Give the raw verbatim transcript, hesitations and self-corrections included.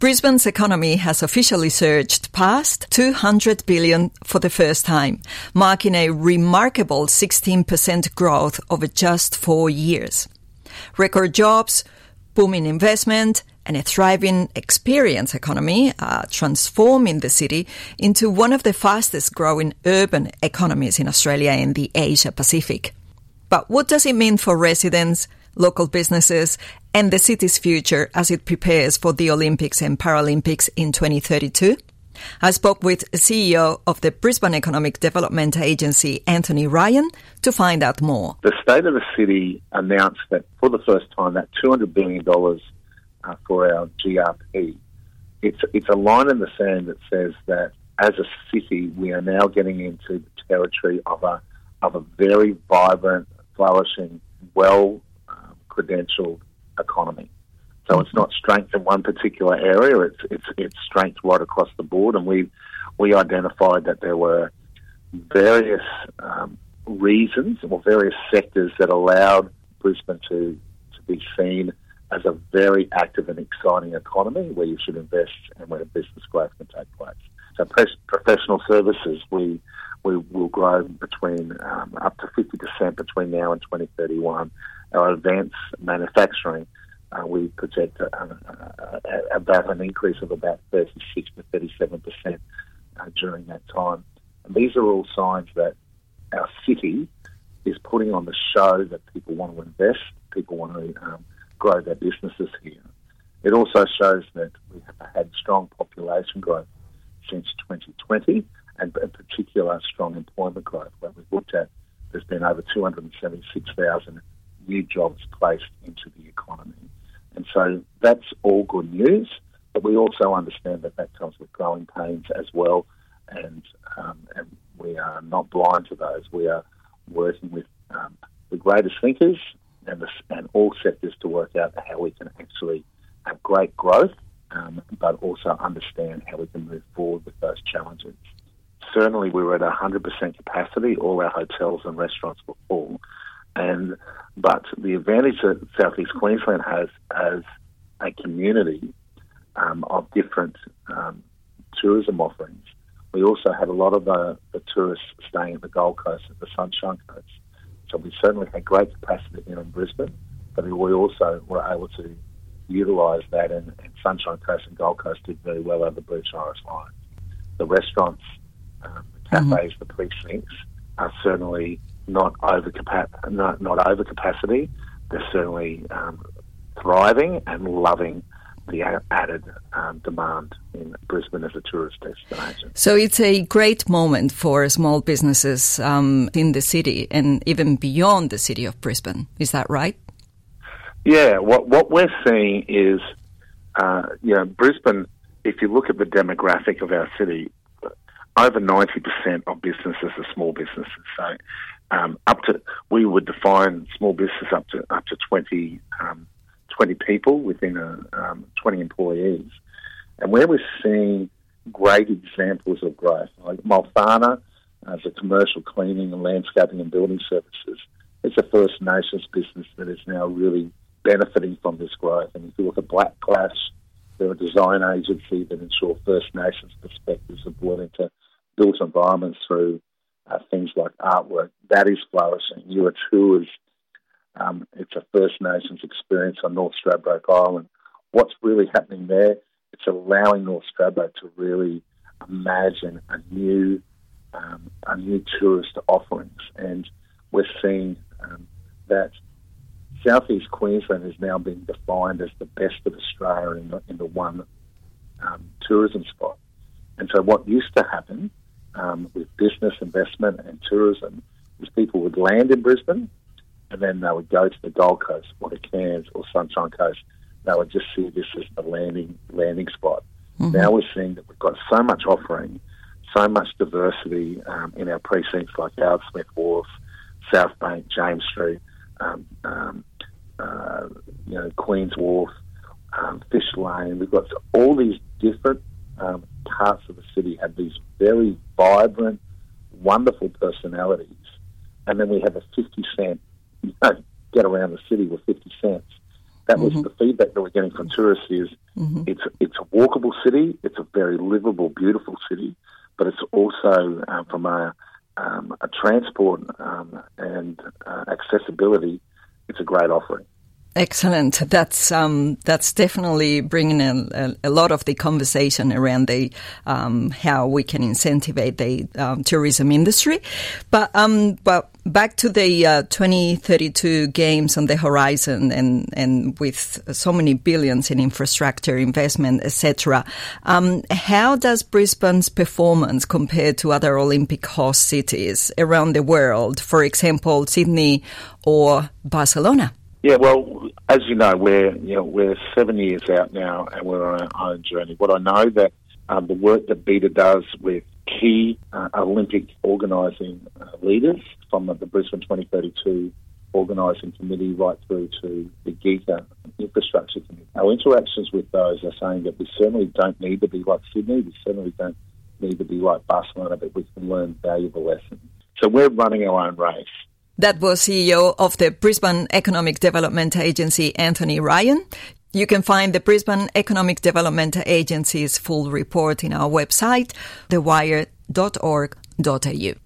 Brisbane's economy has officially surged past two hundred billion dollars for the first time, marking a remarkable sixteen percent growth over just four years. Record jobs, booming investment, and a thriving experience economy are transforming the city into one of the fastest growing urban economies in Australia and the Asia Pacific. But what does it mean for residents, local businesses, and the city's future as it prepares for the Olympics and Paralympics in twenty thirty-two? I spoke with C E O of the Brisbane Economic Development Agency, Anthony Ryan, to find out more. The State of the City announced that for the first time that two hundred billion dollars uh, for our G R P, it's, it's a line in the sand that says that as a city we are now getting into the territory of a, of a very vibrant, flourishing, well um, credentialed economy. So it's not strength in one particular area, it's it's it's strength right across the board, and we we identified that there were various um, reasons or various sectors that allowed Brisbane to, to be seen as a very active and exciting economy where you should invest and where business growth can take place. So professional services, we we will grow between um, up to fifty percent between now and twenty thirty-one. Our advanced manufacturing, uh, we project uh, uh, about an increase of about thirty-six to thirty-seven percent uh, during that time. And these are all signs that our city is putting on the show that people want to invest, people want to um, grow their businesses here. It also shows that we have had strong population growth since twenty twenty, and in particular strong employment growth. When we've looked at, there's been over two hundred seventy-six thousand new jobs placed into the economy. And so that's all good news, but we also understand that that comes with growing pains as well, and, um, and we are not blind to those. We are working with um, the greatest thinkers and, the, and all sectors to work out how we can actually have great growth, um, but also understand how we can move forward with those challenges. Certainly we were at one hundred percent capacity. All our hotels and restaurants were full. And but the advantage that South East Queensland has as a community um, of different um, tourism offerings, we also had a lot of the, the tourists staying at the Gold Coast, at the Sunshine Coast. So we certainly had great capacity here in Brisbane, but we also were able to utilise that, and, and Sunshine Coast and Gold Coast did very well over the British Irish Line. The restaurants, um, the cafes, mm-hmm. the precincts are certainly not over capa- not, not over capacity. They're certainly um, thriving and loving the a- added um, demand in Brisbane as a tourist destination. So it's a great moment for small businesses um, in the city and even beyond the city of Brisbane. Is that right? Yeah. What what we're seeing is, uh, you know, Brisbane. If you look at the demographic of our city, over ninety percent of businesses are small businesses. So um, up to, we would define small business up to up to twenty, um, twenty people within a, um, twenty employees. And where we're seeing great examples of growth, like Malfana as a commercial cleaning and landscaping and building services, it's a First Nations business that is now really benefiting from this growth. And if you look at Black Clash, they're a design agency that ensure First Nations perspectives are brought into built environments through uh, things like artwork. That is flourishing. Your tours, um, it's a First Nations experience on North Stradbroke Island. What's really happening there? It's allowing North Stradbroke to really imagine a new, um, a new tourist offerings, and we're seeing um, that South East Queensland is now being defined as the best of Australia in the, in the one um, tourism spot. And so what used to happen um, with business investment and tourism is people would land in Brisbane and then they would go to the Gold Coast or the Cairns or Sunshine Coast. They would just see this as the landing landing spot. Mm-hmm. Now we're seeing that we've got so much offering, so much diversity um, in our precincts like Howard Smith Wharf, South Bank, James Street, um, um, uh, you know, Queen's Wharf, um, Fish Lane. We've got all these different um, parts of the city have these very vibrant, wonderful personalities, and then we have a fifty cent, you know, get around the city with fifty cents. That mm-hmm. was the feedback that we're getting from tourists is mm-hmm. it's it's a walkable city, it's a very livable, beautiful city, but it's also uh, from a, um, a transport um, and uh, accessibility, it's a great offering. Excellent. That's um, that's definitely bringing a, a, a lot of the conversation around the um, how we can incentivize the um, tourism industry. But um, but back to the uh, twenty thirty-two games on the horizon, and and with so many billions in infrastructure investment, et cetera. Um, how does Brisbane's performance compare to other Olympic host cities around the world? For example, Sydney or Barcelona. Yeah, well, as you know, we're you know we're seven years out now, and we're on our own journey. What I know that um, the work that BETA does with key uh, Olympic organising uh, leaders, from the Brisbane twenty thirty-two organising committee right through to the GITA infrastructure committee, our interactions with those are saying that we certainly don't need to be like Sydney, we certainly don't need to be like Barcelona, but we can learn valuable lessons. So we're running our own race. That was C E O of the Brisbane Economic Development Agency, Anthony Ryan. You can find the Brisbane Economic Development Agency's full report in our website, the wire dot org dot a u.